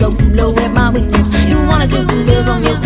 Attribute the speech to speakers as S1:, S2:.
S1: low, low at my window. You wanna do good from your